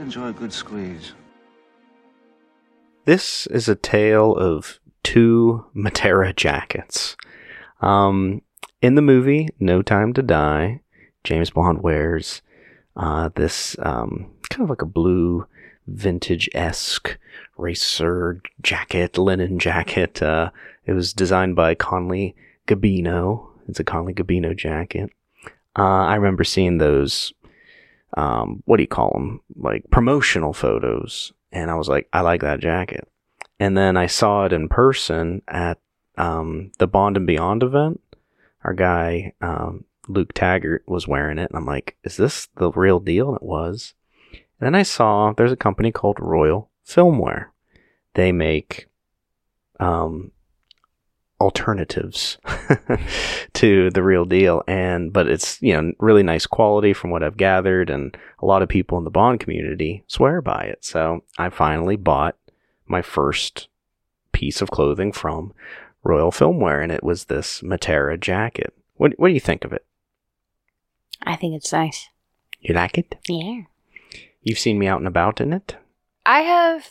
enjoy a good squeeze. This is a tale of two Matera jackets. In the movie No Time to Die, James Bond wears this kind of like a blue vintage-esque racer jacket, linen jacket. It was designed by Conley Gabino. It's a Conley Gabino jacket. I remember seeing those, what do you call them? Like promotional photos. And I was like, I like that jacket. And then I saw it in person at the Bond and Beyond event. Our guy, Luke Taggart, was wearing it. And I'm like, is this the real deal? And it was. And then I saw there's a company called Royal Filmwear. They make alternatives to the real deal, but it's really nice quality from what I've gathered, and a lot of people in the Bond community swear by it. So I finally bought my first piece of clothing from Royal Filmwear, and it was this Matera jacket. What do you think of it? I think it's nice. You like it? Yeah. You've seen me out and about in it? I have.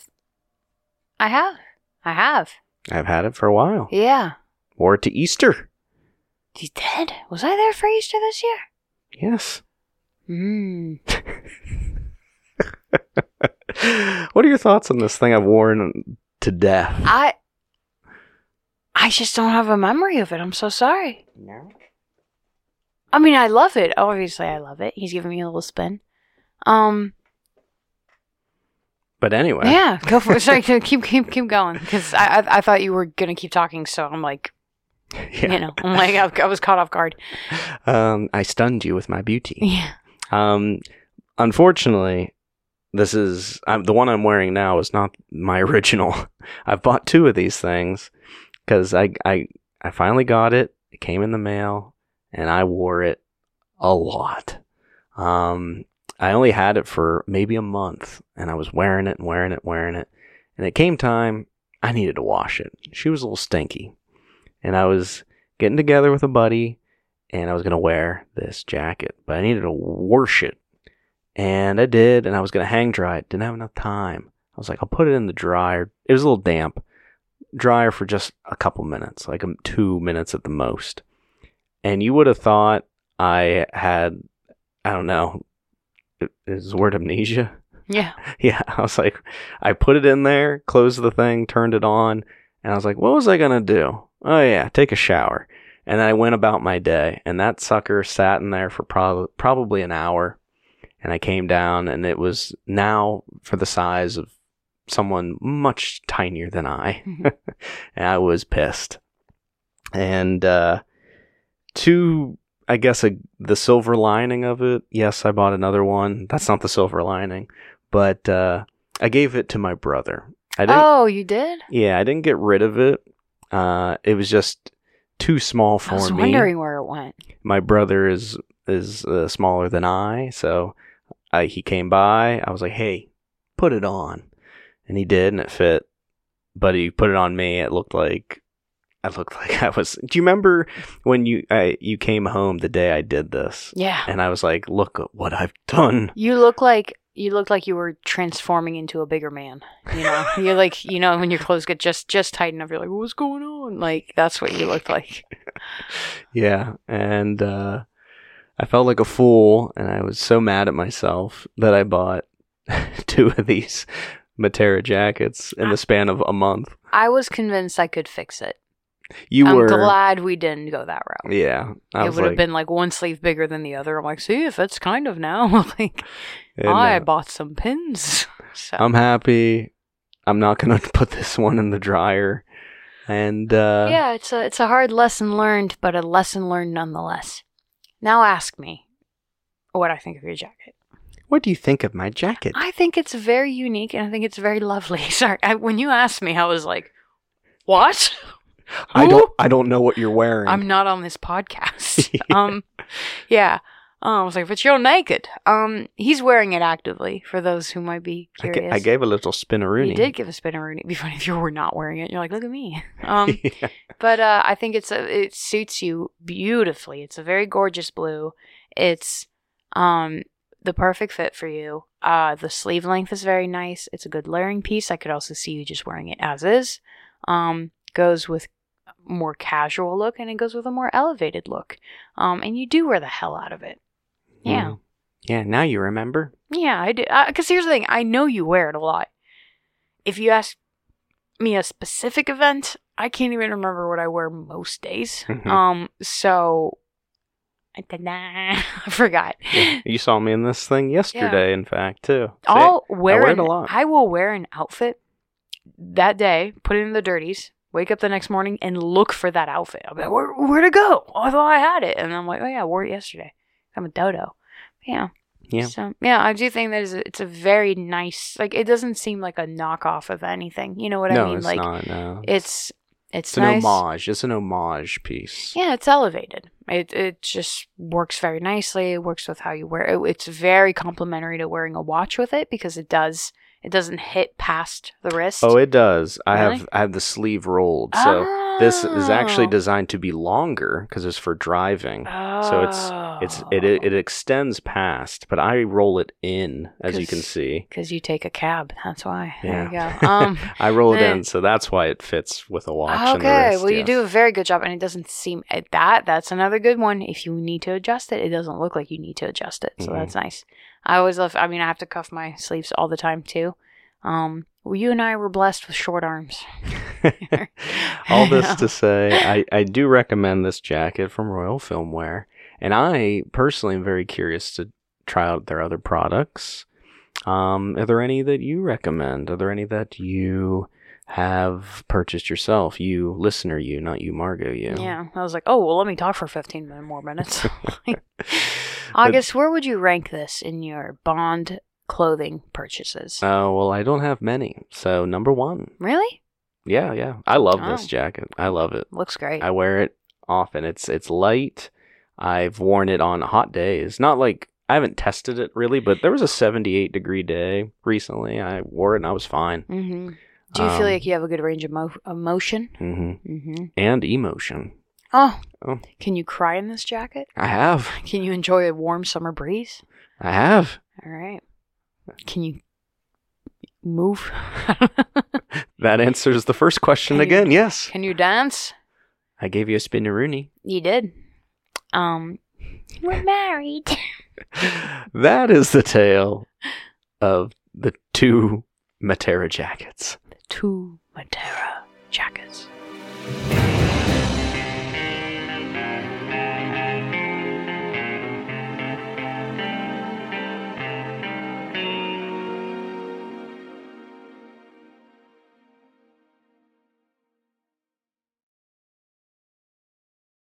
I've had it for a while. Yeah. Wore it to Easter. You did? Was I there for Easter this year? Yes. What are your thoughts on this thing I've worn to death? I just don't have a memory of it. I'm so sorry. No. I mean, I love it. Obviously, I love it. He's giving me a little spin. But anyway. Yeah, go for it. Sorry, keep going. Because I thought you were going to keep talking, so I'm like, yeah. I'm like, I was caught off guard. I stunned you with my beauty. Yeah. Unfortunately, this is the one I'm wearing now is not my original. I've bought two of these things because I finally got it. It came in the mail, and I wore it a lot. I only had it for maybe a month, and I was wearing it. And it came time, I needed to wash it. She was a little stinky. And I was getting together with a buddy, and I was going to wear this jacket, but I needed to wash it. And I did, and I was going to hang dry it. Didn't have enough time. I was like, I'll put it in the dryer. It was a little damp. Dryer for just a couple minutes, like 2 minutes at the most. And you would have thought I had, I don't know, is the word amnesia? Yeah. Yeah, I was like, I put it in there, closed the thing, turned it on, and I was like, what was I going to do? Oh yeah, take a shower. And then I went about my day, and that sucker sat in there for probably an hour, and I came down, and it was now for the size of someone much tinier than I, and I was pissed. And I guess the silver lining of it, yes, I bought another one. That's not the silver lining, but I gave it to my brother. Oh, you did? Yeah, I didn't get rid of it. It was just too small for me. I was wondering where it went. My brother is smaller than I, so he came by. I was like, hey, put it on. And he did, and it fit. But he put it on me. It looked like I was. Do you remember when you came home the day I did this? Yeah. And I was like, "Look at what I've done." You looked like you were transforming into a bigger man. You're like, when your clothes get just tight enough, you're like, "What's going on?" Like that's what you looked like. Yeah, and I felt like a fool, and I was so mad at myself that I bought two of these Matera jackets in the span of a month. I was convinced I could fix it. I'm glad we didn't go that route. Yeah. It would have been like one sleeve bigger than the other. I'm like, see, if it's kind of now. Like, I bought some pins. So. I'm happy. I'm not going to put this one in the dryer. And yeah, it's a hard lesson learned, but a lesson learned nonetheless. Now ask me what I think of your jacket. What do you think of my jacket? I think it's very unique, and I think it's very lovely. Sorry, when you asked me, I was like, what? I don't know what you're wearing. I'm not on this podcast. Yeah. I was like, but you're naked. He's wearing it actively, for those who might be curious. I gave a little spinneroonie. You did give a spinneroonie. It'd be funny if you were not wearing it. You're like, look at me. Yeah. But I think it suits you beautifully. It's a very gorgeous blue. It's the perfect fit for you. The sleeve length is very nice. It's a good layering piece. I could also see you just wearing it as is. Goes with more casual look, and it goes with a more elevated look. And you do wear the hell out of it. Yeah. Mm. Yeah, now you remember. Yeah, I do. Because here's the thing. I know you wear it a lot. If you ask me a specific event, I can't even remember what I wear most days. So I forgot. Yeah. You saw me in this thing yesterday, in fact, too. I wear it a lot. I will wear an outfit that day, put it in the dirties, wake up the next morning, and look for that outfit. I'll be like, where'd it go? Oh, I thought I had it. And I'm like, oh yeah, I wore it yesterday. I'm a dodo. Yeah. Yeah. So, yeah, I do think that it's a very nice, like, it doesn't seem like a knockoff of anything. You know what I mean? No, it's like, not, no. It's It's nice. an homage. It's an homage piece. Yeah, it's elevated. It just works very nicely. It works with how you wear it. It's very complimentary to wearing a watch with it because it doesn't hit past the wrist. Oh, it does. Really? I have the sleeve rolled. So this is actually designed to be longer because it's for driving. So it extends past, but I roll it in, as you can see. Because you take a cab. That's why. Yeah. There you go. I roll it in, so that's why it fits with a watch and the Okay, wrist. well, you yes. do a very good job, and it doesn't seem that's another good one. If you need to adjust it, it doesn't look like you need to adjust it, so that's nice. I always love. I mean, I have to cuff my sleeves all the time too. Well, you and I were blessed with short arms. All this to say, I do recommend this jacket from Royal Filmwear, and I personally am very curious to try out their other products. Are there any that you recommend? Are there any that you have purchased yourself? You, listener, you, not you, Margot, you. Yeah, I was like, oh, well, let me talk for 15 more minutes. August, where would you rank this in your Bond clothing purchases? Oh, well, I don't have many. So, number 1. Really? Yeah. I love this jacket. I love it. Looks great. I wear it often. It's light. I've worn it on hot days. Not like, I haven't tested it really, but there was a 78-degree day recently. I wore it and I was fine. Mm-hmm. Do you feel like you have a good range of motion? Mm-hmm. Mm-hmm. And emotion. Oh. Oh. Can you cry in this jacket? I have. Can you enjoy a warm summer breeze? I have. All right. Can you move? That answers the first question again. Yes. Can you dance? I gave you a spinneroonie. You did. We're married. That is the tale of the 2 Matera jackets. The 2 Matera jackets.